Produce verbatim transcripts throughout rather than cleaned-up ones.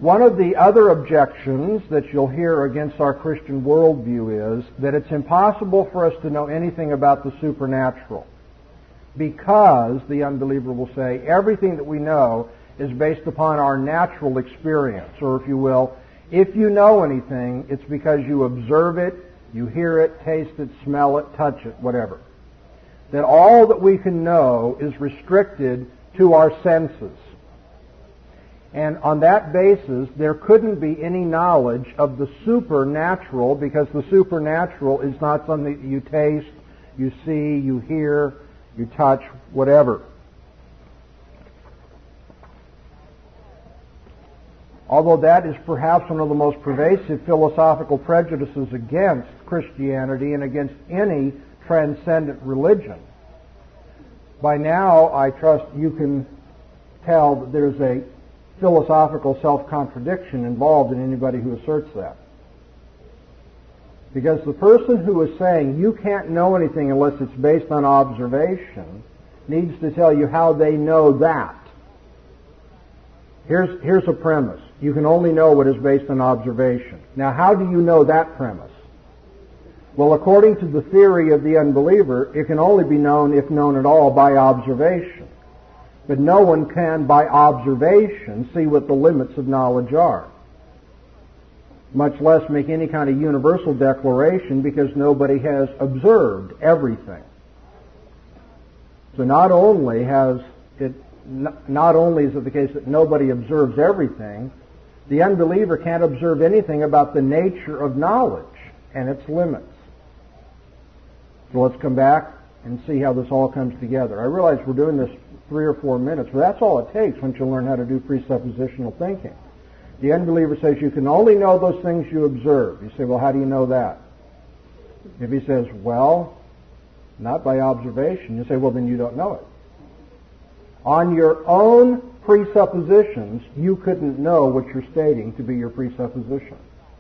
One of the other objections that you'll hear against our Christian worldview is that it's impossible for us to know anything about the supernatural because, the unbeliever will say, everything that we know is based upon our natural experience. Or if you will, if you know anything, it's because you observe it, you hear it, taste it, smell it, touch it, whatever. That all that we can know is restricted to our senses. And on that basis, there couldn't be any knowledge of the supernatural because the supernatural is not something that you taste, you see, you hear, you touch, whatever. Although that is perhaps one of the most pervasive philosophical prejudices against Christianity and against any transcendent religion, by now I trust you can tell that there's a philosophical self-contradiction involved in anybody who asserts that. Because the person who is saying you can't know anything unless it's based on observation needs to tell you how they know that. Here's, here's a premise. You can only know what is based on observation. Now, how do you know that premise? Well, according to the theory of the unbeliever, it can only be known, if known at all, by observation. But no one can, by observation, see what the limits of knowledge are, much less make any kind of universal declaration because nobody has observed everything. So not only has it, not only is it the case that nobody observes everything, the unbeliever can't observe anything about the nature of knowledge and its limits. So let's come back and see how this all comes together. I realize we're doing this three or four minutes, but that's all it takes once you learn how to do presuppositional thinking. The unbeliever says you can only know those things you observe. You say, well, how do you know that? If he says, well, not by observation, you say, well, then you don't know it. On your own presuppositions, you couldn't know what you're stating to be your presupposition.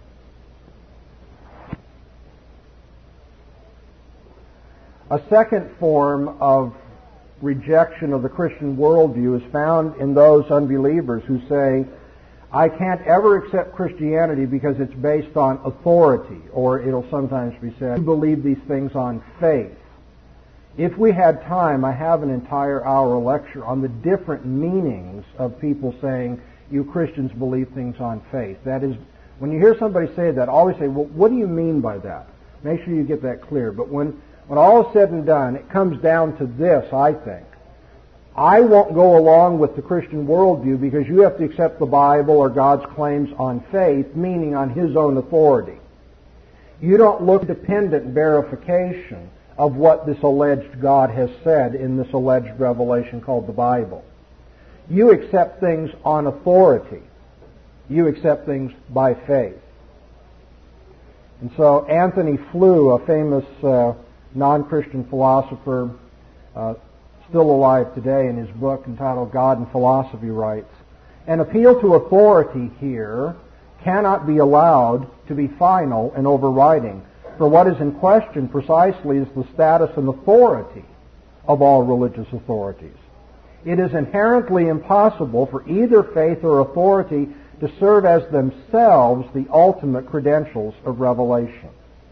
A second form of rejection of the Christian worldview is found in those unbelievers who say, I can't ever accept Christianity because it's based on authority, or it'll sometimes be said, you believe these things on faith. If we had time, I have an entire hour lecture on the different meanings of people saying, you Christians believe things on faith. That is, when you hear somebody say that, always say, well, what do you mean by that? Make sure you get that clear. But when, when all is said and done, it comes down to this, I think. I won't go along with the Christian worldview because you have to accept the Bible or God's claims on faith, meaning on His own authority. You don't look at dependent verification of what this alleged God has said in this alleged revelation called the Bible. You accept things on authority. You accept things by faith. And so Anthony Flew, a famous uh, non-Christian philosopher, uh, still alive today, in his book entitled God and Philosophy, writes, an appeal to authority here cannot be allowed to be final and overriding. For what is in question precisely is the status and authority of all religious authorities. It is inherently impossible for either faith or authority to serve as themselves the ultimate credentials of revelation.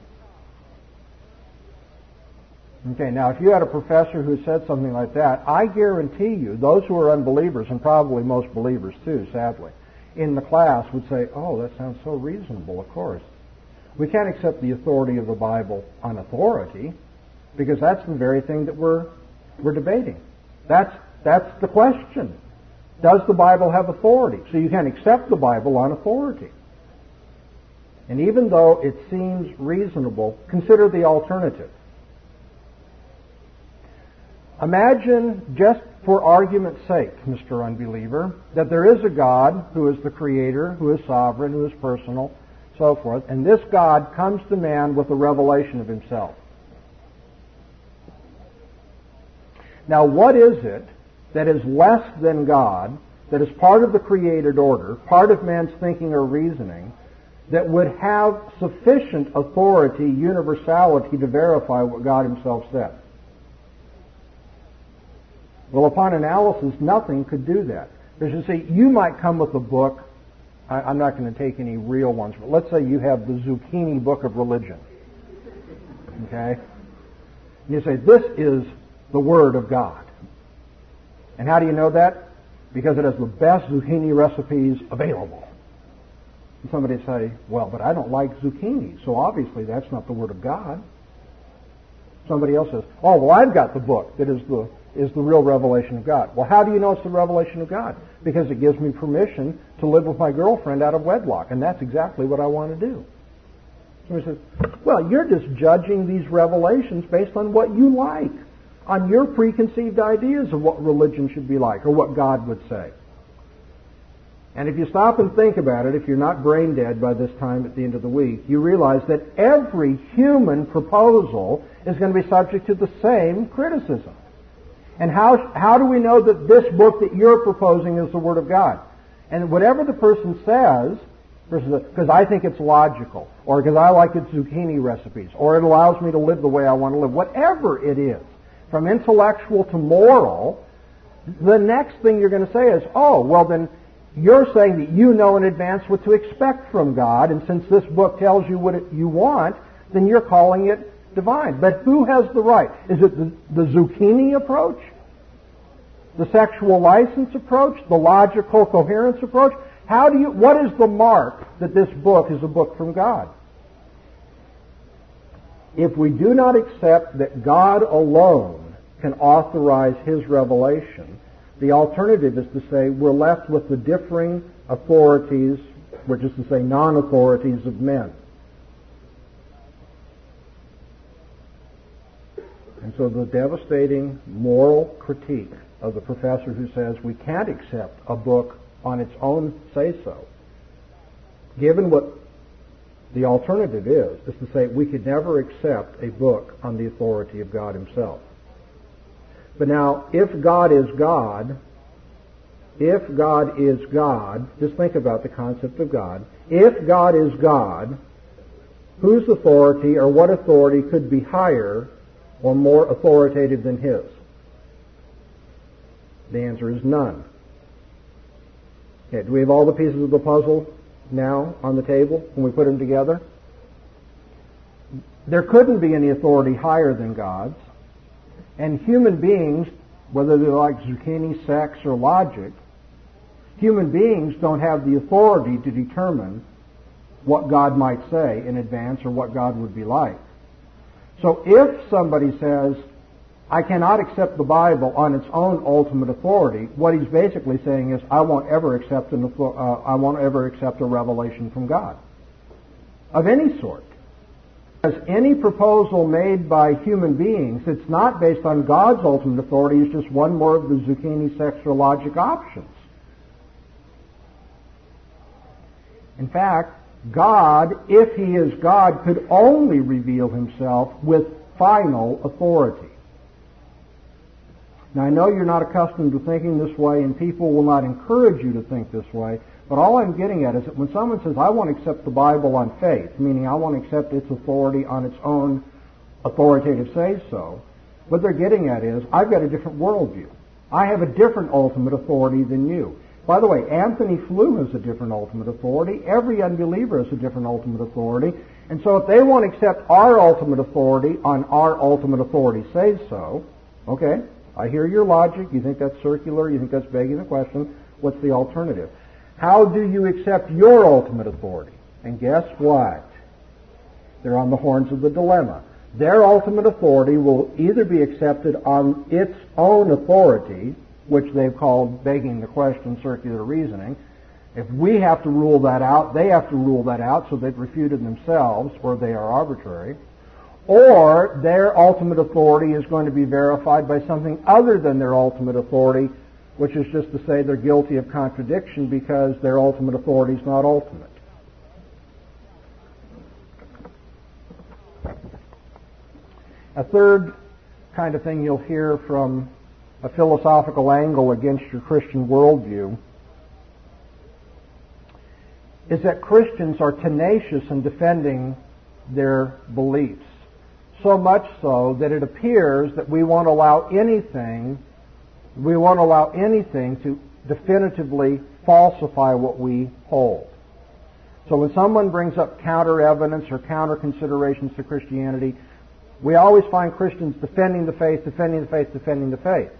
Okay, now if you had a professor who said something like that, I guarantee you those who are unbelievers, and probably most believers too, sadly, in the class would say, oh, that sounds so reasonable, of course. We can't accept the authority of the Bible on authority because that's the very thing that we're we're debating. That's that's the question. Does the Bible have authority? So you can't accept the Bible on authority. And even though it seems reasonable, consider the alternative. Imagine, just for argument's sake, Mister Unbeliever, that there is a God who is the Creator, who is sovereign, who is personal, so forth, and this God comes to man with a revelation of Himself. Now, what is it that is less than God, that is part of the created order, part of man's thinking or reasoning, that would have sufficient authority, universality to verify what God Himself said? Well, upon analysis, nothing could do that. Because you see, you might come with a book, I, I'm not going to take any real ones, but let's say you have the Zucchini Book of Religion. Okay? And you say, this is the Word of God. And how do you know that? Because it has the best zucchini recipes available. And somebody say, well, but I don't like zucchini, so obviously that's not the Word of God. Somebody else says, oh, well, I've got the book that is the is the real revelation of God. Well, how do you know it's the revelation of God? Because it gives me permission to live with my girlfriend out of wedlock, and that's exactly what I want to do. Somebody says, well, you're just judging these revelations based on what you like, on your preconceived ideas of what religion should be like or what God would say. And if you stop and think about it, if you're not brain dead by this time at the end of the week, you realize that every human proposal is going to be subject to the same criticism. And how how do we know that this book that you're proposing is the Word of God? And whatever the person says, because I think it's logical, or because I like its zucchini recipes, or it allows me to live the way I want to live, whatever it is, from intellectual to moral, the next thing you're going to say is, oh, well then, you're saying that you know in advance what to expect from God, and since this book tells you what it, you want, then you're calling it divine. But who has the right? Is it the, the zucchini approach? The sexual license approach? The logical coherence approach? How do you, what is the mark that this book is a book from God? If we do not accept that God alone can authorize His revelation, the alternative is to say we're left with the differing authorities, which is to say non-authorities of men. And so the devastating moral critique of the professor who says we can't accept a book on its own say-so, given what the alternative is, is to say we could never accept a book on the authority of God Himself. But now, if God is God, if God is God, just think about the concept of God. If God is God, whose authority or what authority could be higher or more authoritative than His? The answer is none. Okay, do we have all the pieces of the puzzle now on the table when we put them together? There couldn't be any authority higher than God's. And human beings, whether they're like zucchini, sex, or logic, human beings don't have the authority to determine what God might say in advance or what God would be like. So if somebody says, I cannot accept the Bible on its own ultimate authority, what he's basically saying is, I won't ever accept an, uh, I won't ever accept a revelation from God of any sort. As any proposal made by human beings, it's not based on God's ultimate authority, it's just one more of the zucchini, sex, or logic options. In fact, God, if He is God, could only reveal Himself with final authority. Now, I know you're not accustomed to thinking this way, and people will not encourage you to think this way, but all I'm getting at is that when someone says, I want to accept the Bible on faith, meaning I want to accept its authority on its own authoritative say-so, what they're getting at is, I've got a different worldview. I have a different ultimate authority than you. By the way, Anthony Flew has a different ultimate authority. Every unbeliever has a different ultimate authority. And so if they want to accept our ultimate authority on our ultimate authority say-so, okay, I hear your logic. You think that's circular. You think that's begging the question. What's the alternative? How do you accept your ultimate authority? And guess what? They're on the horns of the dilemma. Their ultimate authority will either be accepted on its own authority, which they've called begging the question circular reasoning. If we have to rule that out, they have to rule that out, so they've refuted themselves, or they are arbitrary. Or their ultimate authority is going to be verified by something other than their ultimate authority, which is just to say they're guilty of contradiction because their ultimate authority is not ultimate. A third kind of thing you'll hear from a philosophical angle against your Christian worldview is that Christians are tenacious in defending their beliefs. So much so that it appears that we won't allow anything, we won't allow anything to definitively falsify what we hold. So when someone brings up counter evidence or counter considerations to Christianity, we always find Christians defending the faith, defending the faith, defending the faith.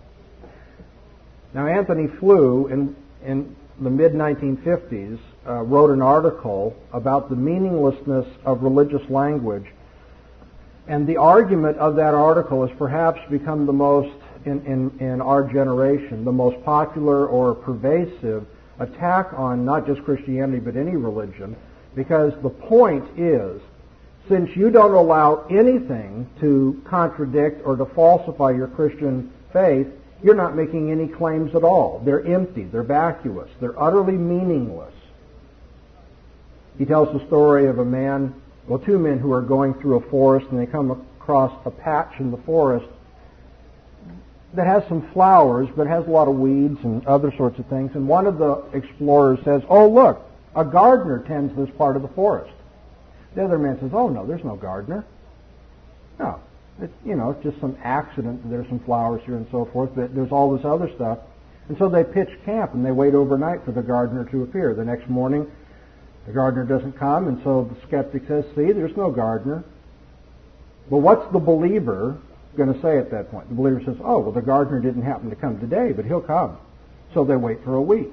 Now, Anthony Flew, in, in the mid nineteen fifties, uh, wrote an article about the meaninglessness of religious language. And the argument of that article has perhaps become the most, in, in, in our generation, the most popular or pervasive attack on not just Christianity but any religion, because the point is, since you don't allow anything to contradict or to falsify your Christian faith, you're not making any claims at all. They're empty, they're vacuous, they're utterly meaningless. He tells the story of a man, well, two men who are going through a forest, and they come across a patch in the forest that has some flowers, but has a lot of weeds and other sorts of things. And one of the explorers says, "Oh, look, a gardener tends this part of the forest." The other man says, "Oh, no, there's no gardener. No, it's, you know, it's just some accident that there's some flowers here and so forth, but there's all this other stuff." And so they pitch camp and they wait overnight for the gardener to appear. The next morning, the gardener doesn't come, and so the skeptic says, "See, there's no gardener." Well, what's the believer going to say at that point? The believer says, "Oh, well, the gardener didn't happen to come today, but he'll come." So they wait for a week.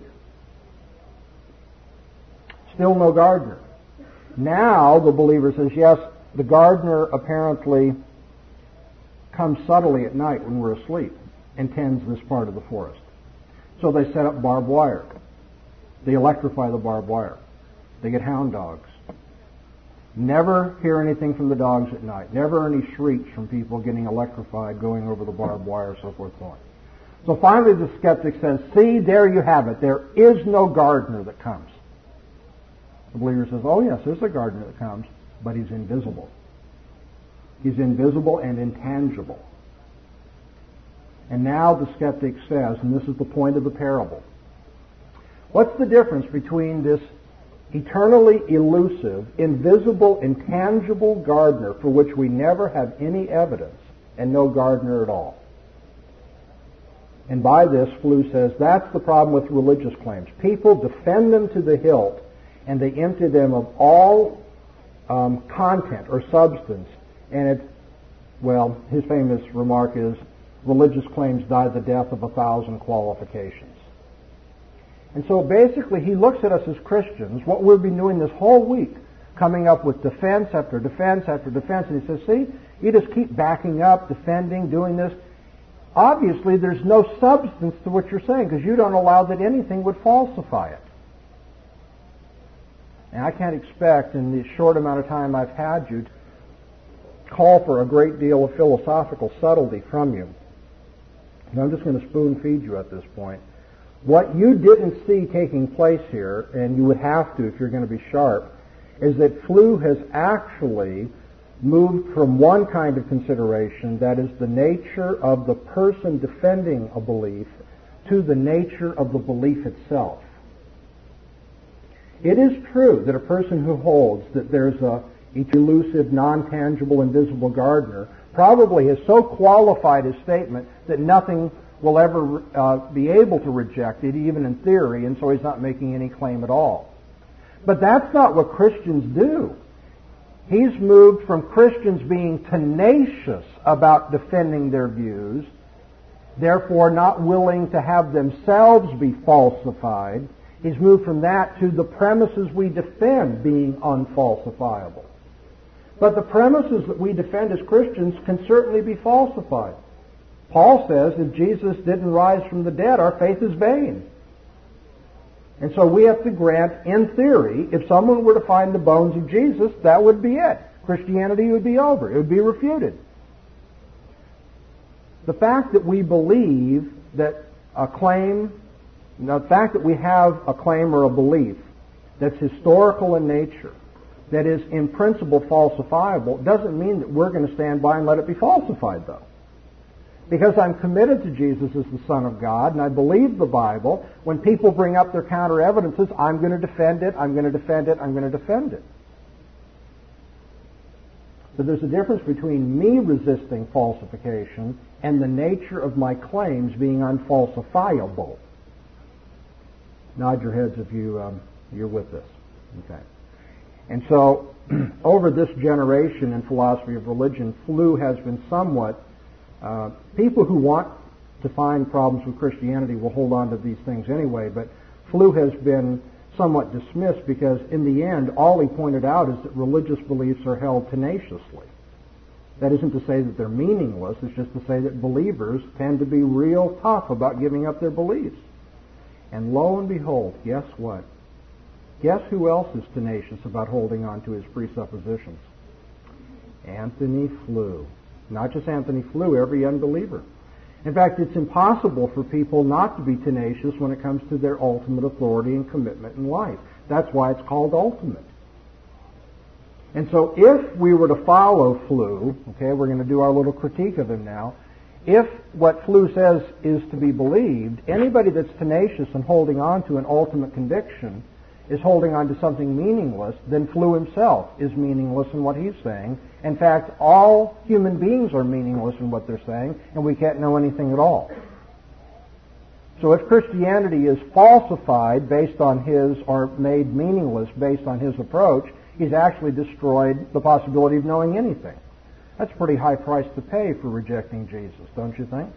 Still no gardener. Now the believer says, "Yes, the gardener apparently comes subtly at night when we're asleep and tends this part of the forest." So they set up barbed wire. They electrify the barbed wire. They get hound dogs. Never hear anything from the dogs at night. Never any shrieks from people getting electrified, going over the barbed wire, so forth, so on. So finally the skeptic says, "See, there you have it. There is no gardener that comes." The believer says, "Oh yes, there's a gardener that comes, but he's invisible. He's invisible and intangible." And now the skeptic says, and this is the point of the parable, what's the difference between this eternally elusive, invisible, intangible gardener for which we never have any evidence and no gardener at all? And by this, Flew says, that's the problem with religious claims. People defend them to the hilt, and they empty them of all um, content or substance. And it, well, his famous remark is, religious claims die the death of a thousand qualifications. And so basically he looks at us as Christians, what we've been doing this whole week, coming up with defense after defense after defense, and he says, see, you just keep backing up, defending, doing this. Obviously there's no substance to what you're saying because you don't allow that anything would falsify it. And I can't expect in the short amount of time I've had you to call for a great deal of philosophical subtlety from you. And I'm just going to spoon feed you at this point. What you didn't see taking place here, and you would have to if you're going to be sharp, is that Flew has actually moved from one kind of consideration, that is the nature of the person defending a belief, to the nature of the belief itself. It is true that a person who holds that there's a elusive, non-tangible, invisible gardener probably has so qualified his statement that nothing will ever uh, be able to reject it, even in theory, and so he's not making any claim at all. But that's not what Christians do. He's moved from Christians being tenacious about defending their views, therefore not willing to have themselves be falsified. He's moved from that to the premises we defend being unfalsifiable. But the premises that we defend as Christians can certainly be falsified. Paul says if Jesus didn't rise from the dead, our faith is vain. And so we have to grant, in theory, if someone were to find the bones of Jesus, that would be it. Christianity would be over. It would be refuted. The fact that we believe that a claim, the fact that we have a claim or a belief that's historical in nature, that is in principle falsifiable, doesn't mean that we're going to stand by and let it be falsified, though. Because I'm committed to Jesus as the Son of God, and I believe the Bible, when people bring up their counter-evidences, I'm going to defend it, I'm going to defend it, I'm going to defend it. So there's a difference between me resisting falsification and the nature of my claims being unfalsifiable. Nod your heads if you, um, you're with this. Okay. And so, over this generation in philosophy of religion, flu has been somewhat, uh, people who want to find problems with Christianity will hold on to these things anyway, but flu has been somewhat dismissed because in the end, all he pointed out is that religious beliefs are held tenaciously. That isn't to say that they're meaningless, it's just to say that believers tend to be real tough about giving up their beliefs. And lo and behold, guess what? Guess who else is tenacious about holding on to his presuppositions? Anthony Flew. Not just Anthony Flew, every unbeliever. In fact, it's impossible for people not to be tenacious when it comes to their ultimate authority and commitment in life. That's why it's called ultimate. And so if we were to follow Flew, okay, we're going to do our little critique of him now, if what Flew says is to be believed, anybody that's tenacious and holding on to an ultimate conviction is holding on to something meaningless, then Flew himself is meaningless in what he's saying. In fact, all human beings are meaningless in what they're saying, and we can't know anything at all. So if Christianity is falsified based on his, or made meaningless based on his approach, he's actually destroyed the possibility of knowing anything. That's a pretty high price to pay for rejecting Jesus, don't you think?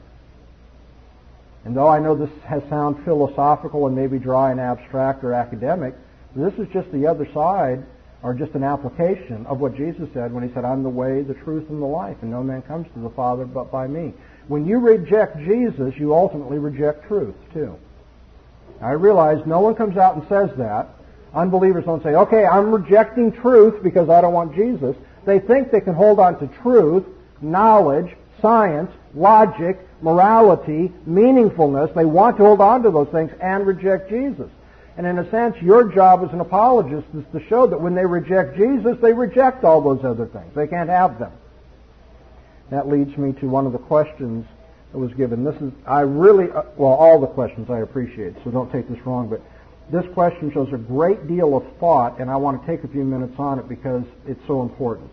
And though I know this has sound philosophical and maybe dry and abstract or academic, this is just the other side, or just an application of what Jesus said when he said, I'm the way, the truth, and the life, and no man comes to the Father but by me. When you reject Jesus, you ultimately reject truth, too. I realize no one comes out and says that. Unbelievers don't say, okay, I'm rejecting truth because I don't want Jesus. They think they can hold on to truth, knowledge, science, logic, morality, meaningfulness. They want to hold on to those things and reject Jesus. And in a sense, your job as an apologist is to show that when they reject Jesus, they reject all those other things. They can't have them. That leads me to one of the questions that was given. This is, I really, well, all the questions I appreciate, so don't take this wrong, but this question shows a great deal of thought, and I want to take a few minutes on it because it's so important.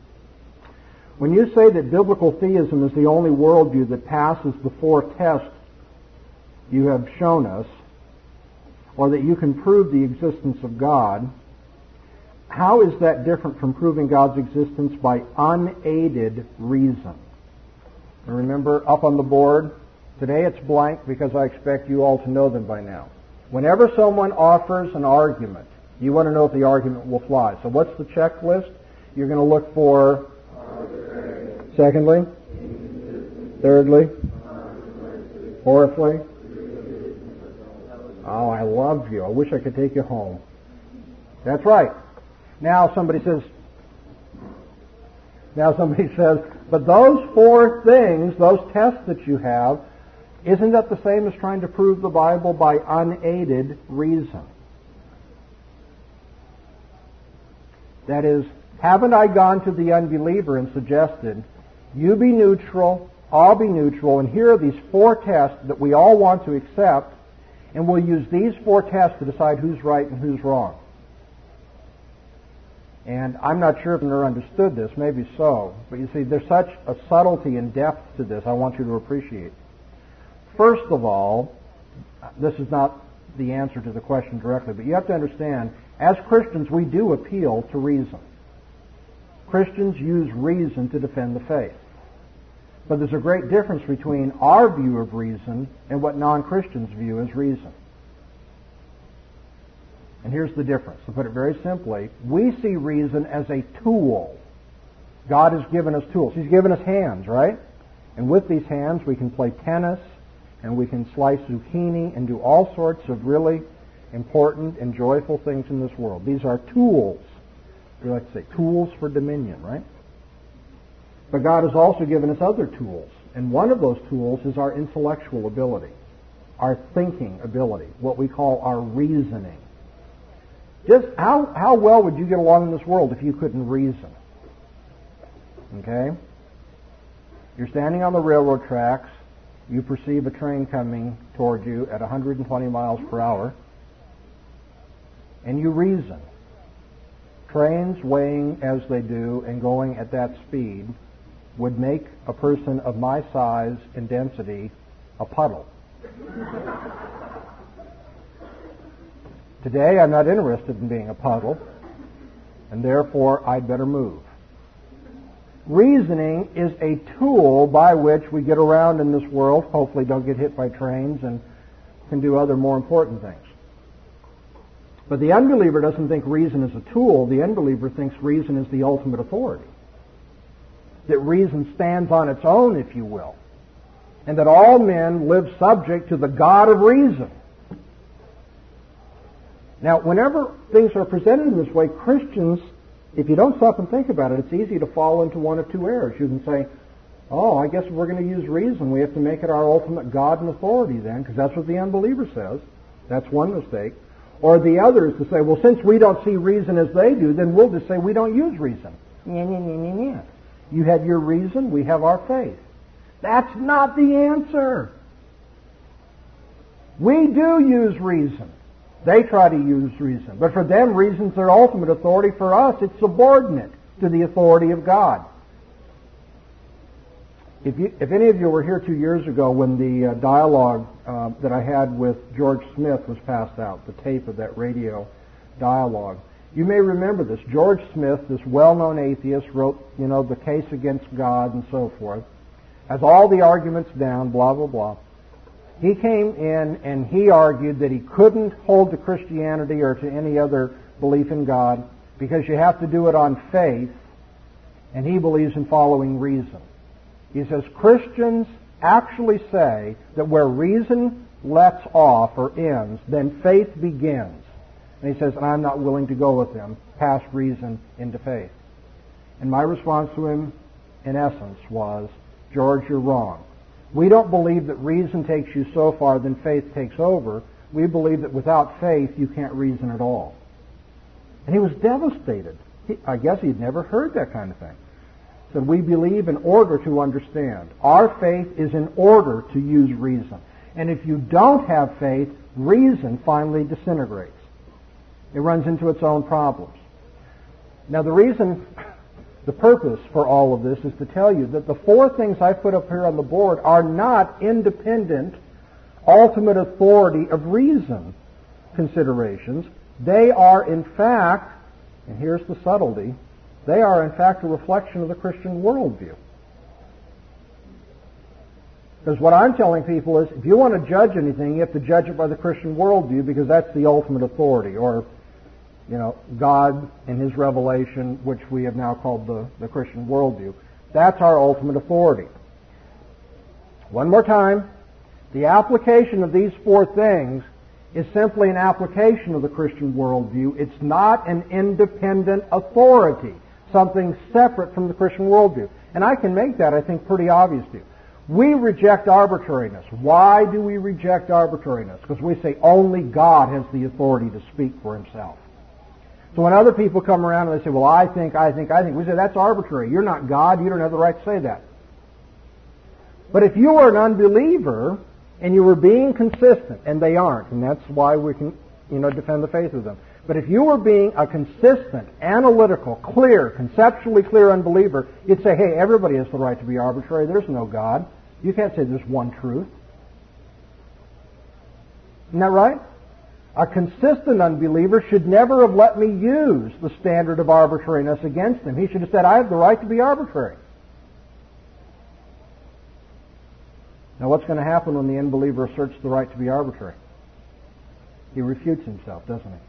When you say that biblical theism is the only worldview that passes the four tests you have shown us, or that you can prove the existence of God, how is that different from proving God's existence by unaided reason? And remember, up on the board, today it's blank because I expect you all to know them by now. Whenever someone offers an argument, you want to know if the argument will fly. So what's the checklist? You're going to look for, secondly, thirdly, fourthly. Oh, I love you. I wish I could take you home. That's right. Now somebody says, now somebody says, but those four things, those tests that you have, isn't that the same as trying to prove the Bible by unaided reason? That is, haven't I gone to the unbeliever and suggested, you be neutral, I'll be neutral, and here are these four tests that we all want to accept, and we'll use these four tests to decide who's right and who's wrong. And I'm not sure if you've understood this, maybe so, but you see, there's such a subtlety and depth to this I want you to appreciate. First of all, this is not the answer to the question directly, but you have to understand, as Christians, we do appeal to reason. Christians use reason to defend the faith. But there's a great difference between our view of reason and what non-Christians view as reason. And here's the difference. To put it very simply, we see reason as a tool. God has given us tools. He's given us hands, right? And with these hands we can play tennis, and we can slice zucchini and do all sorts of really important and joyful things in this world. These are tools. We like to say tools for dominion, right? But God has also given us other tools. And one of those tools is our intellectual ability, our thinking ability, what we call our reasoning. Just how, how well would you get along in this world if you couldn't reason? Okay? You're standing on the railroad tracks. You perceive a train coming toward you at one hundred twenty miles per hour, and you reason. Trains weighing as they do and going at that speed would make a person of my size and density a puddle. Today I'm not interested in being a puddle, and therefore I'd better move. Reasoning is a tool by which we get around in this world, hopefully don't get hit by trains, and can do other more important things. But the unbeliever doesn't think reason is a tool. The unbeliever thinks reason is the ultimate authority. That reason stands on its own, if you will. And that all men live subject to the God of reason. Now, whenever things are presented in this way, Christians, if you don't stop and think about it, it's easy to fall into one of two errors. You can say, oh, I guess if we're going to use reason, we have to make it our ultimate God and authority then, because that's what the unbeliever says. That's one mistake. Or the other is to say, well, since we don't see reason as they do, then we'll just say we don't use reason. Nya, nya, nya, nya, nya. You have your reason, we have our faith. That's not the answer. We do use reason. They try to use reason. But for them, reason's their ultimate authority. For us, it's subordinate to the authority of God. If, you, if any of you were here two years ago when the uh, dialogue uh, that I had with George Smith was passed out, the tape of that radio dialogue, you may remember this. George Smith, this well-known atheist, wrote, you know, the case against God and so forth, has all the arguments down, blah, blah, blah. He came in and he argued that he couldn't hold to Christianity or to any other belief in God because you have to do it on faith, and he believes in following reason. He says Christians actually say that where reason lets off or ends, then faith begins. And he says, and I'm not willing to go with him past reason into faith. And my response to him, in essence, was, George, you're wrong. We don't believe that reason takes you so far, then faith takes over. We believe that without faith, you can't reason at all. And he was devastated. He, I guess he'd never heard that kind of thing. He said, we believe in order to understand. Our faith is in order to use reason. And if you don't have faith, reason finally disintegrates. It runs into its own problems. Now the reason, the purpose for all of this is to tell you that the four things I put up here on the board are not independent, ultimate authority of reason considerations. They are in fact, and here's the subtlety, they are in fact a reflection of the Christian worldview. Because what I'm telling people is, if you want to judge anything, you have to judge it by the Christian worldview because that's the ultimate authority, or you know, God in His revelation, which we have now called the, the Christian worldview. That's our ultimate authority. One more time, the application of these four things is simply an application of the Christian worldview. It's not an independent authority, something separate from the Christian worldview. And I can make that, I think, pretty obvious to you. We reject arbitrariness. Why do we reject arbitrariness? Because we say only God has the authority to speak for Himself. So when other people come around and they say, well, I think, I think, I think, we say, that's arbitrary. You're not God. You don't have the right to say that. But if you were an unbeliever and you were being consistent, and they aren't, and that's why we can, you know, defend the faith of them. But if you were being a consistent, analytical, clear, conceptually clear unbeliever, you'd say, hey, everybody has the right to be arbitrary. There's no God. You can't say there's one truth. Isn't that right? A consistent unbeliever should never have let me use the standard of arbitrariness against him. He should have said, I have the right to be arbitrary. Now what's going to happen when the unbeliever asserts the right to be arbitrary? He refutes himself, doesn't he?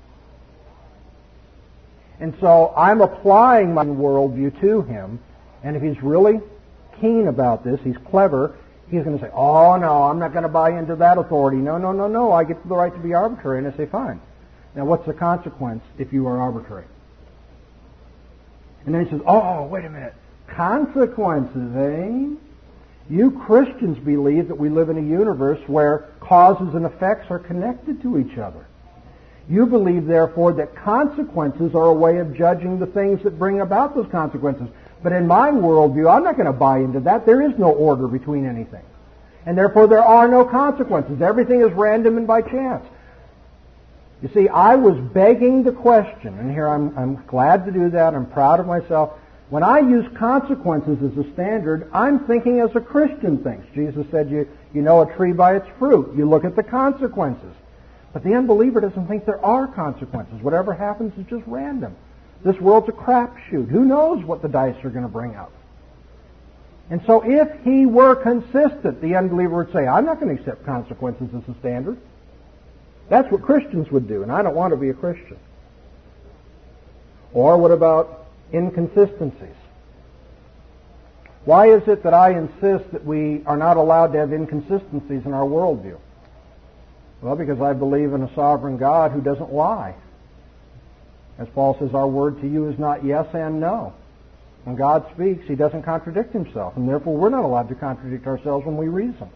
And so I'm applying my worldview to him, and if he's really keen about this, he's clever, he's going to say, oh, no, I'm not going to buy into that authority. No, no, no, no, I get the right to be arbitrary. And I say, fine. Now, what's the consequence if you are arbitrary? And then he says, oh, wait a minute. Consequences, eh? You Christians believe that we live in a universe where causes and effects are connected to each other. You believe, therefore, that consequences are a way of judging the things that bring about those consequences. But in my worldview, I'm not going to buy into that. There is no order between anything. And therefore, there are no consequences. Everything is random and by chance. You see, I was begging the question, and here I'm, I'm glad to do that. I'm proud of myself. When I use consequences as a standard, I'm thinking as a Christian thinks. Jesus said, you, you know a tree by its fruit. You look at the consequences. But the unbeliever doesn't think there are consequences. Whatever happens is just random. This world's a crapshoot. Who knows what the dice are going to bring out? And so if he were consistent, the unbeliever would say, I'm not going to accept consequences as a standard. That's what Christians would do, and I don't want to be a Christian. Or what about inconsistencies? Why is it that I insist that we are not allowed to have inconsistencies in our worldview? Well, because I believe in a sovereign God who doesn't lie. As Paul says, our word to you is not yes and no. When God speaks, He doesn't contradict Himself, and therefore we're not allowed to contradict ourselves when we reason.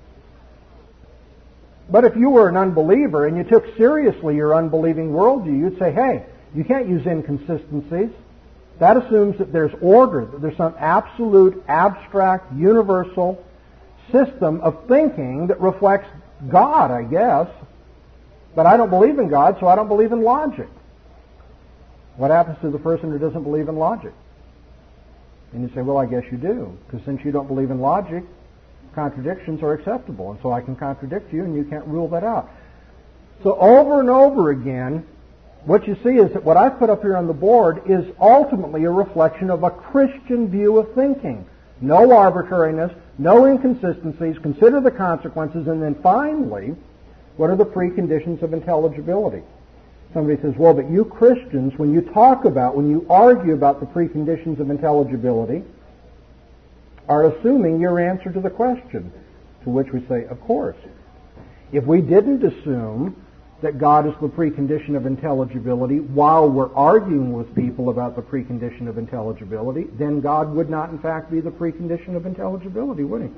But if you were an unbeliever and you took seriously your unbelieving worldview, you'd say, hey, you can't use inconsistencies. That assumes that there's order, that there's some absolute, abstract, universal system of thinking that reflects God, I guess. But I don't believe in God, so I don't believe in logic. What happens to the person who doesn't believe in logic? And you say, well, I guess you do, because since you don't believe in logic, contradictions are acceptable, and so I can contradict you, and you can't rule that out. So over and over again, what you see is that what I've put up here on the board is ultimately a reflection of a Christian view of thinking. No arbitrariness, no inconsistencies, consider the consequences, and then finally, what are the preconditions of intelligibility? Somebody says, well, but you Christians, when you talk about, when you argue about the preconditions of intelligibility, are assuming your answer to the question. To which we say, of course. If we didn't assume that God is the precondition of intelligibility while we're arguing with people about the precondition of intelligibility, then God would not in fact be the precondition of intelligibility, would He?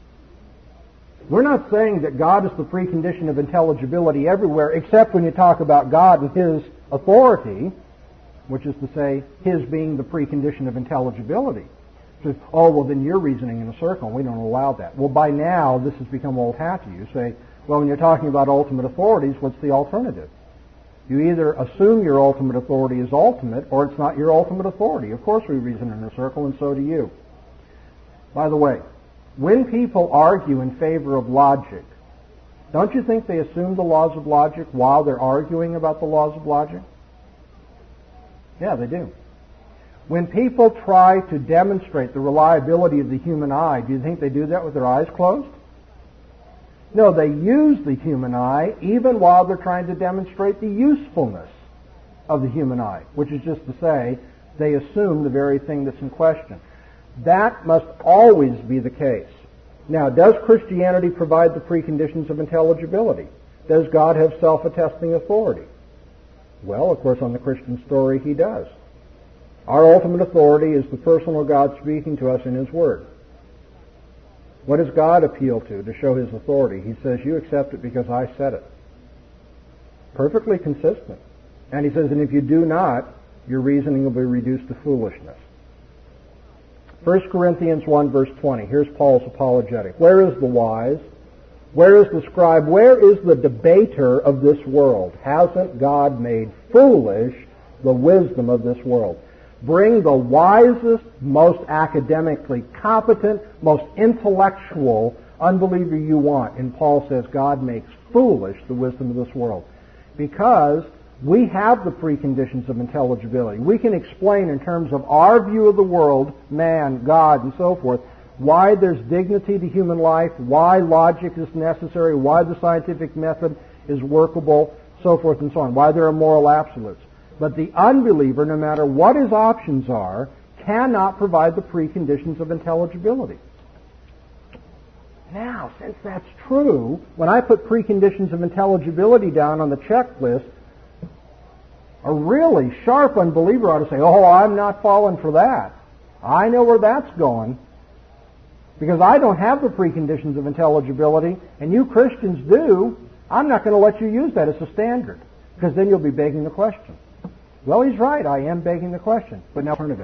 We're not saying that God is the precondition of intelligibility everywhere, except when you talk about God and His authority, which is to say, His being the precondition of intelligibility. So, oh, well, then you're reasoning in a circle, and we don't allow that. Well, by now, this has become old hat to you. Say, well, when you're talking about ultimate authorities, what's the alternative? You either assume your ultimate authority is ultimate, or it's not your ultimate authority. Of course we reason in a circle, and so do you. By the way, when people argue in favor of logic, don't you think they assume the laws of logic while they're arguing about the laws of logic? Yeah, they do. When people try to demonstrate the reliability of the human eye, do you think they do that with their eyes closed? No, they use the human eye even while they're trying to demonstrate the usefulness of the human eye, which is just to say, they assume the very thing that's in question. That must always be the case. Now, does Christianity provide the preconditions of intelligibility? Does God have self-attesting authority? Well, of course, on the Christian story, He does. Our ultimate authority is the personal God speaking to us in His Word. What does God appeal to to show His authority? He says, you accept it because I said it. Perfectly consistent. And He says, and if you do not, your reasoning will be reduced to foolishness. First Corinthians one, verse twenty. Here's Paul's apologetic. Where is the wise? Where is the scribe? Where is the debater of this world? Hasn't God made foolish the wisdom of this world? Bring the wisest, most academically competent, most intellectual unbeliever you want. And Paul says God makes foolish the wisdom of this world. Because we have the preconditions of intelligibility. We can explain in terms of our view of the world, man, God, and so forth, why there's dignity to human life, why logic is necessary, why the scientific method is workable, so forth and so on, why there are moral absolutes. But the unbeliever, no matter what his options are, cannot provide the preconditions of intelligibility. Now, since that's true, when I put preconditions of intelligibility down on the checklist, a really sharp unbeliever ought to say, oh, I'm not falling for that. I know where that's going. Because I don't have the preconditions of intelligibility, and you Christians do. I'm not going to let you use that as a standard, because then you'll be begging the question. Well, he's right. I am begging the question, but no alternative.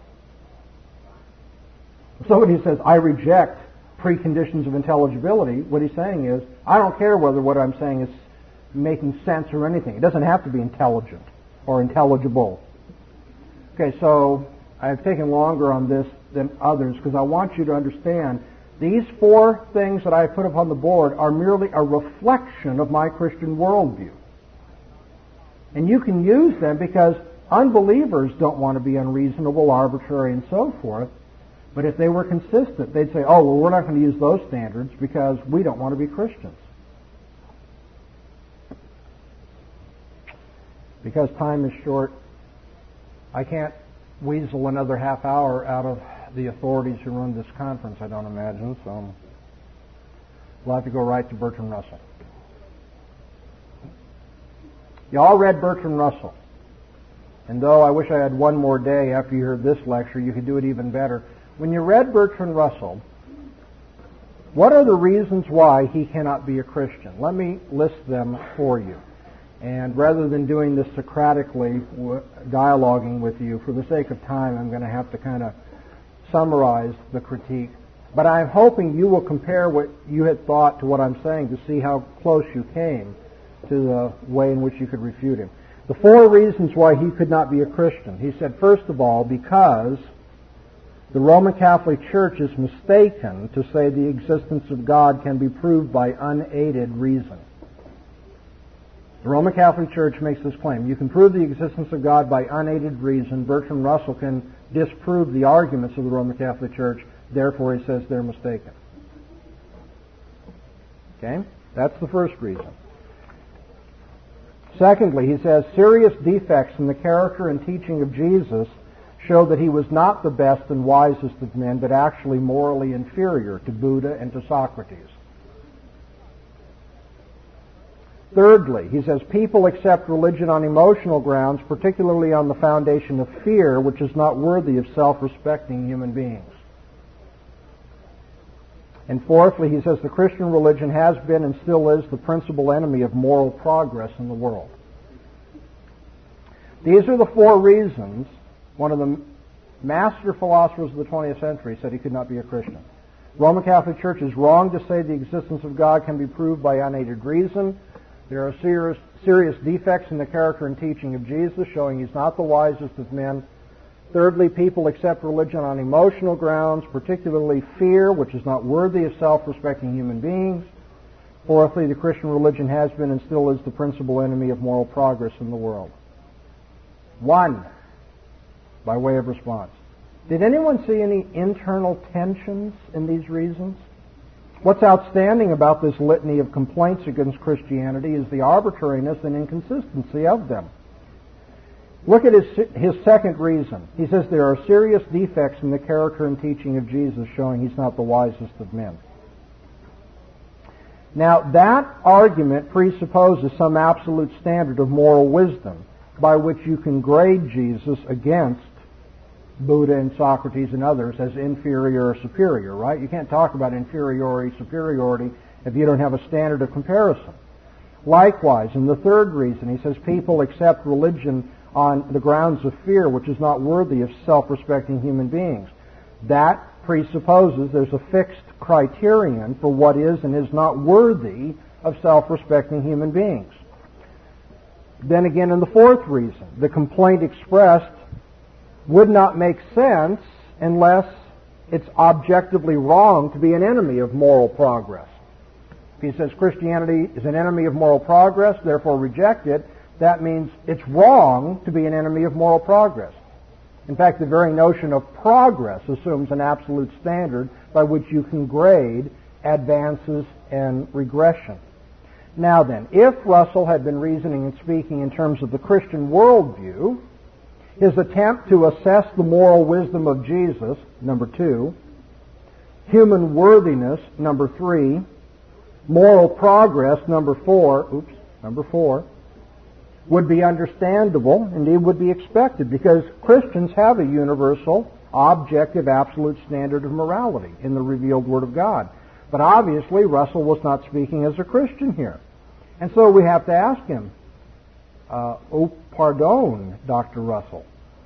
If somebody says, I reject preconditions of intelligibility, what he's saying is, I don't care whether what I'm saying is making sense or anything. It doesn't have to be intelligent or intelligible. Okay, so I've taken longer on this than others because I want you to understand These four things that I put up on the board are merely a reflection of my Christian worldview. And you can use them because unbelievers don't want to be unreasonable, arbitrary, and so forth. But if they were consistent, they'd say, oh, well, we're not going to use those standards because we don't want to be Christians. Because time is short, I can't weasel another half hour out of the authorities who run this conference, I don't imagine, so we'll have to go right to Bertrand Russell. You all read Bertrand Russell. And though I wish I had one more day after you heard this lecture, you could do it even better. When you read Bertrand Russell, what are the reasons why he cannot be a Christian? Let me list them for you. And rather than doing this Socratically, dialoguing with you, for the sake of time, I'm going to have to kind of summarize the critique. But I'm hoping you will compare what you had thought to what I'm saying to see how close you came to the way in which you could refute him. The four reasons why he could not be a Christian. He said, first of all, because the Roman Catholic Church is mistaken to say the existence of God can be proved by unaided reason. The Roman Catholic Church makes this claim. You can prove the existence of God by unaided reason. Bertrand Russell can disprove the arguments of the Roman Catholic Church. Therefore, he says they're mistaken. Okay? That's the first reason. Secondly, he says serious defects in the character and teaching of Jesus show that he was not the best and wisest of men, but actually morally inferior to Buddha and to Socrates. Thirdly, he says people accept religion on emotional grounds, particularly on the foundation of fear, which is not worthy of self-respecting human beings. And fourthly, he says the Christian religion has been and still is the principal enemy of moral progress in the world. These are the four reasons one of the master philosophers of the twentieth century said he could not be a Christian. The Roman Catholic Church is wrong to say the existence of God can be proved by unaided reason. There are serious, serious defects in the character and teaching of Jesus, showing he's not the wisest of men. Thirdly, people accept religion on emotional grounds, particularly fear, which is not worthy of self-respecting human beings. Fourthly, the Christian religion has been and still is the principal enemy of moral progress in the world. One, by way of response. Did anyone see any internal tensions in these reasons? What's outstanding about this litany of complaints against Christianity is the arbitrariness and inconsistency of them. Look at his, his second reason. He says there are serious defects in the character and teaching of Jesus, showing he's not the wisest of men. Now, that argument presupposes some absolute standard of moral wisdom by which you can grade Jesus against Buddha and Socrates and others as inferior or superior, right? You can't talk about inferiority, superiority if you don't have a standard of comparison. Likewise, in the third reason, he says people accept religion on the grounds of fear, which is not worthy of self-respecting human beings. That presupposes there's a fixed criterion for what is and is not worthy of self-respecting human beings. Then again, in the fourth reason, the complaint expressed would not make sense unless it's objectively wrong to be an enemy of moral progress. If he says Christianity is an enemy of moral progress, therefore reject it, that means it's wrong to be an enemy of moral progress. In fact, the very notion of progress assumes an absolute standard by which you can grade advances and regression. Now then, if Russell had been reasoning and speaking in terms of the Christian worldview, his attempt to assess the moral wisdom of Jesus, number two, human worthiness, number three, moral progress, number four, oops, number four, would be understandable, indeed would be expected, because Christians have a universal, objective, absolute standard of morality in the revealed Word of God. But obviously, Russell was not speaking as a Christian here. And so we have to ask him, uh, oh, pardon, Doctor Russell,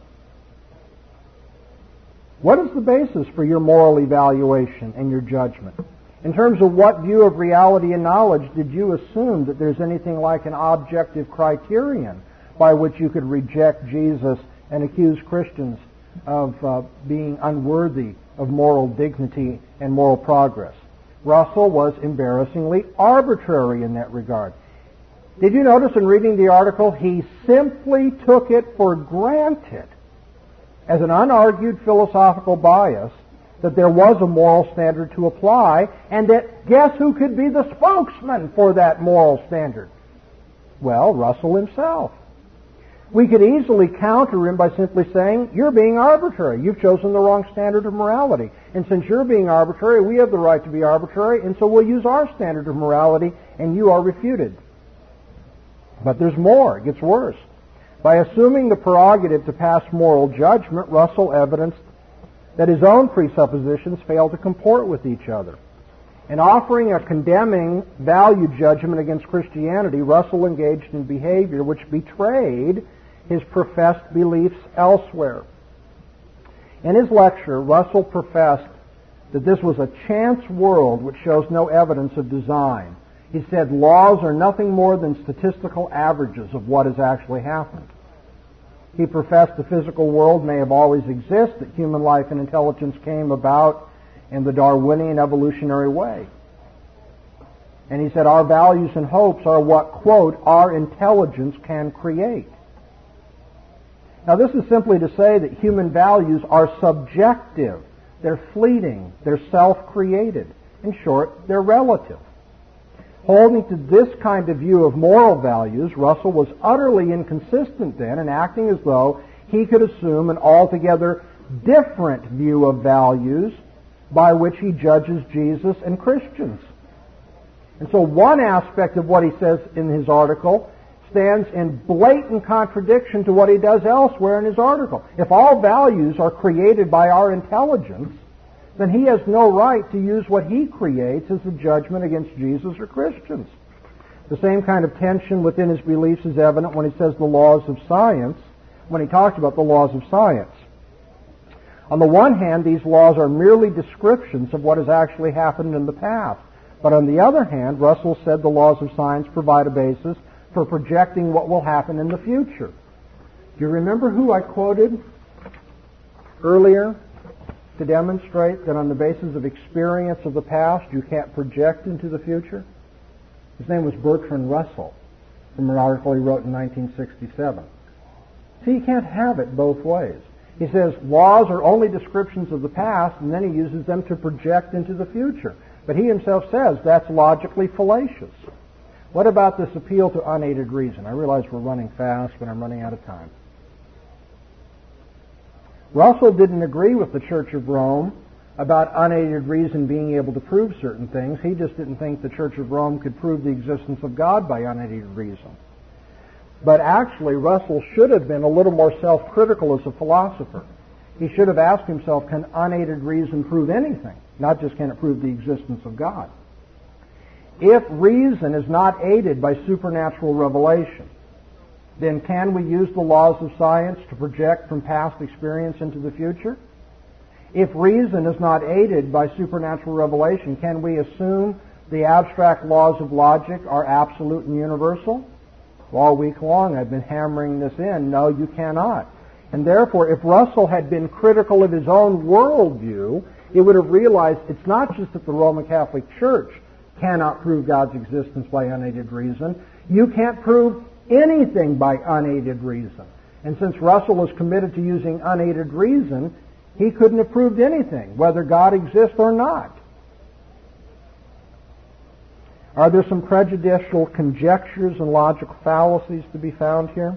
what is the basis for your moral evaluation and your judgment? In terms of what view of reality and knowledge did you assume that there's anything like an objective criterion by which you could reject Jesus and accuse Christians of uh, being unworthy of moral dignity and moral progress. Russell was embarrassingly arbitrary in that regard. Did you notice in reading the article, he simply took it for granted as an unargued philosophical bias that there was a moral standard to apply, and that guess who could be the spokesman for that moral standard? Well, Russell himself. We could easily counter him by simply saying, you're being arbitrary. You've chosen the wrong standard of morality. And since you're being arbitrary, we have the right to be arbitrary, and so we'll use our standard of morality, and you are refuted. But there's more. It gets worse. By assuming the prerogative to pass moral judgment, Russell evidenced that his own presuppositions failed to comport with each other. In offering a condemning value judgment against Christianity, Russell engaged in behavior which betrayed his professed beliefs elsewhere. In his lecture, Russell professed that this was a chance world which shows no evidence of design. He said laws are nothing more than statistical averages of what has actually happened. He professed the physical world may have always existed, that human life and intelligence came about in the Darwinian evolutionary way. And he said our values and hopes are what, quote, our intelligence can create. Now this is simply to say that human values are subjective. They're fleeting. They're self-created. In short, they're relative. Holding to this kind of view of moral values, Russell was utterly inconsistent then in acting as though he could assume an altogether different view of values by which he judges Jesus and Christians. And so one aspect of what he says in his article stands in blatant contradiction to what he does elsewhere in his article. If all values are created by our intelligence, then he has no right to use what he creates as a judgment against Jesus or Christians. The same kind of tension within his beliefs is evident when he says the laws of science, when he talks about the laws of science. On the one hand, these laws are merely descriptions of what has actually happened in the past. But on the other hand, Russell said the laws of science provide a basis for projecting what will happen in the future. Do you remember who I quoted earlier to demonstrate that on the basis of experience of the past, you can't project into the future? His name was Bertrand Russell, from an article he wrote in nineteen sixty-seven. See, you can't have it both ways. He says laws are only descriptions of the past, and then he uses them to project into the future. But he himself says that's logically fallacious. What about this appeal to unaided reason? I realize we're running fast, but I'm running out of time. Russell didn't agree with the Church of Rome about unaided reason being able to prove certain things. He just didn't think the Church of Rome could prove the existence of God by unaided reason. But actually, Russell should have been a little more self-critical as a philosopher. He should have asked himself, can unaided reason prove anything? Not just can it prove the existence of God. If reason is not aided by supernatural revelation, then can we use the laws of science to project from past experience into the future? If reason is not aided by supernatural revelation, can we assume the abstract laws of logic are absolute and universal? All week long I've been hammering this in. No, you cannot. And therefore, if Russell had been critical of his own worldview, he would have realized it's not just that the Roman Catholic Church cannot prove God's existence by unaided reason. You can't prove anything by unaided reason. And since Russell was committed to using unaided reason, he couldn't have proved anything, whether God exists or not. Are there some prejudicial conjectures and logical fallacies to be found here?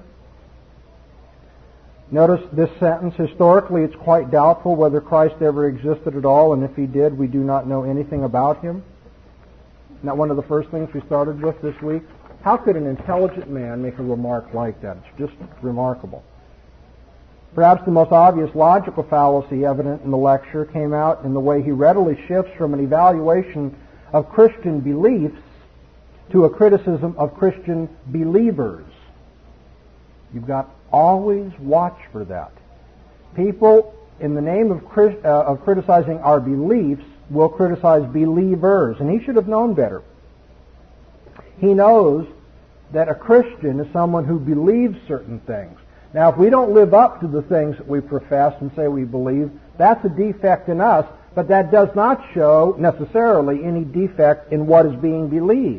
Notice this sentence. Historically, it's quite doubtful whether Christ ever existed at all, and if he did, we do not know anything about him. Isn't that one of the first things we started with this week? How could an intelligent man make a remark like that? It's just remarkable. Perhaps the most obvious logical fallacy evident in the lecture came out in the way he readily shifts from an evaluation of Christian beliefs to a criticism of Christian believers. You've got to always watch for that. People, in the name of, Christ, uh, of criticizing our beliefs, will criticize believers, and he should have known better. He knows that a Christian is someone who believes certain things. Now, if we don't live up to the things that we profess and say we believe, that's a defect in us, but that does not show necessarily any defect in what is being believed.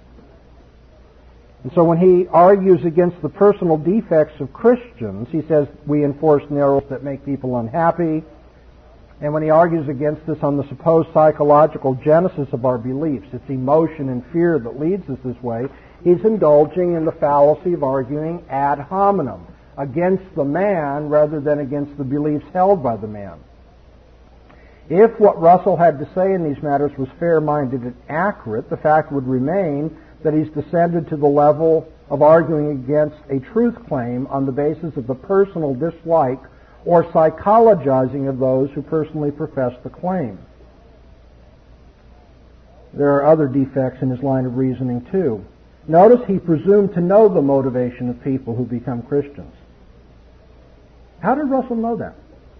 And so when he argues against the personal defects of Christians, he says we enforce narrows that make people unhappy. And when he argues against this on the supposed psychological genesis of our beliefs, it's emotion and fear that leads us this way, he's indulging in the fallacy of arguing ad hominem, against the man rather than against the beliefs held by the man. If what Russell had to say in these matters was fair-minded and accurate, the fact would remain that he's descended to the level of arguing against a truth claim on the basis of the personal dislike or psychologizing of those who personally profess the claim. There are other defects in his line of reasoning too. Notice he presumed to know the motivation of people who become Christians. How did Russell know that?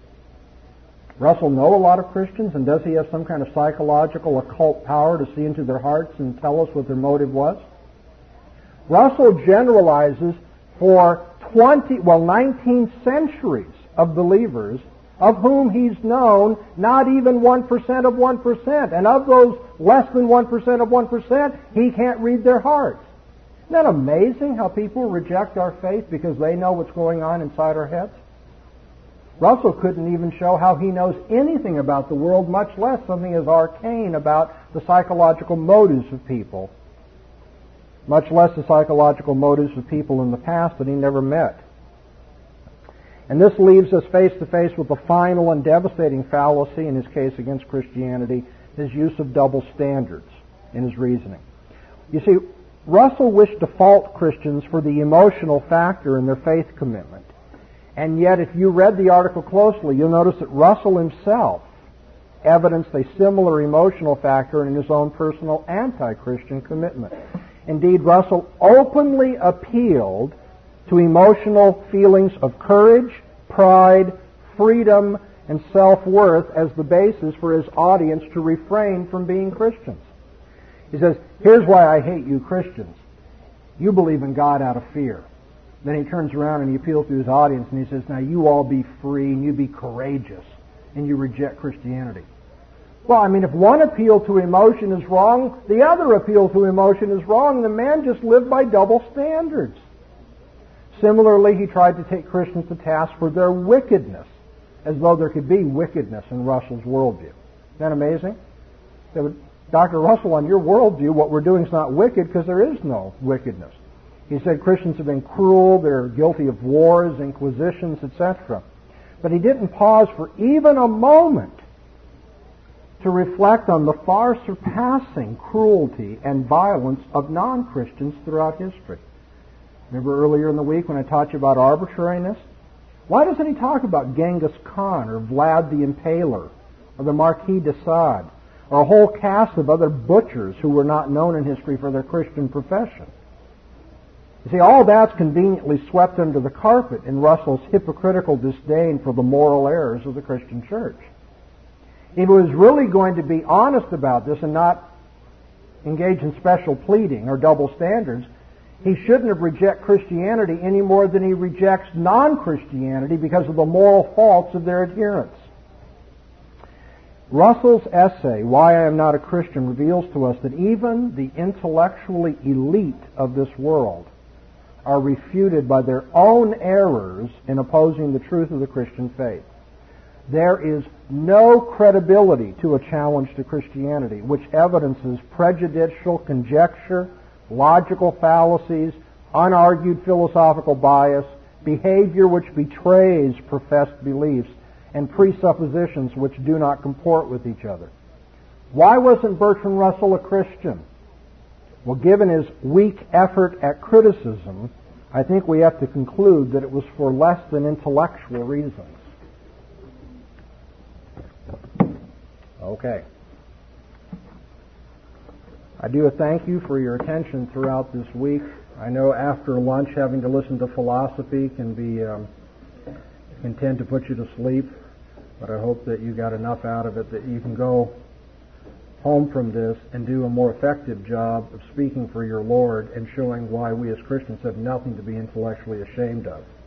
Russell know a lot of Christians, and does he have some kind of psychological occult power to see into their hearts and tell us what their motive was? Russell generalizes for twenty, well, nineteen centuries of believers, of whom he's known not even one percent of one percent. And of those less than one percent of one percent, he can't read their hearts. Isn't that amazing how people reject our faith because they know what's going on inside our heads? Russell couldn't even show how he knows anything about the world, much less something as arcane about the psychological motives of people, much less the psychological motives of people in the past that he never met. And this leaves us face to face with the final and devastating fallacy in his case against Christianity, his use of double standards in his reasoning. You see, Russell wished to fault Christians for the emotional factor in their faith commitment. And yet, if you read the article closely, you'll notice that Russell himself evidenced a similar emotional factor in his own personal anti-Christian commitment. Indeed, Russell openly appealed to emotional feelings of courage, pride, freedom, and self-worth as the basis for his audience to refrain from being Christians. He says, here's why I hate you Christians. You believe in God out of fear. Then he turns around and he appeals to his audience and he says, now you all be free and you be courageous and you reject Christianity. Well, I mean, if one appeal to emotion is wrong, the other appeal to emotion is wrong. The man just lived by double standards. Similarly, he tried to take Christians to task for their wickedness, as though there could be wickedness in Russell's worldview. Isn't that amazing? Doctor Russell, on your worldview, what we're doing is not wicked because there is no wickedness. He said Christians have been cruel, they're guilty of wars, inquisitions, et cetera. But he didn't pause for even a moment to reflect on the far surpassing cruelty and violence of non-Christians throughout history. Remember earlier in the week when I taught you about arbitrariness? Why doesn't he talk about Genghis Khan or Vlad the Impaler or the Marquis de Sade or a whole cast of other butchers who were not known in history for their Christian profession? You see, all that's conveniently swept under the carpet in Russell's hypocritical disdain for the moral errors of the Christian church. If he was really going to be honest about this and not engage in special pleading or double standards, he shouldn't have rejected Christianity any more than he rejects non-Christianity because of the moral faults of their adherents. Russell's essay, Why I Am Not a Christian, reveals to us that even the intellectually elite of this world are refuted by their own errors in opposing the truth of the Christian faith. There is no credibility to a challenge to Christianity, which evidences prejudicial conjecture, logical fallacies, unargued philosophical bias, behavior which betrays professed beliefs, and presuppositions which do not comport with each other. Why wasn't Bertrand Russell a Christian? Well, given his weak effort at criticism, I think we have to conclude that it was for less than intellectual reasons. Okay. I do thank you for your attention throughout this week. I know after lunch having to listen to philosophy can be um, can tend to put you to sleep, but I hope that you got enough out of it that you can go home from this and do a more effective job of speaking for your Lord and showing why we as Christians have nothing to be intellectually ashamed of.